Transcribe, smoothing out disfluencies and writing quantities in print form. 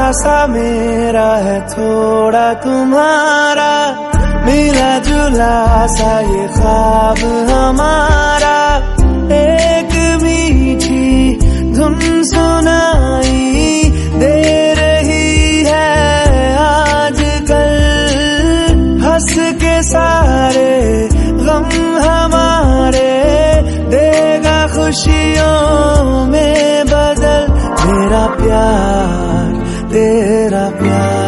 सा मेरा है थोड़ा तुम्हारा, मिला जुला सा ये ख्वाब हमारा। एक मीठी धुन सुनाई दे रही है आजकल, हंस के सारे गम हमारे देगा खुशियों में बदल। मेरा प्यार तेरा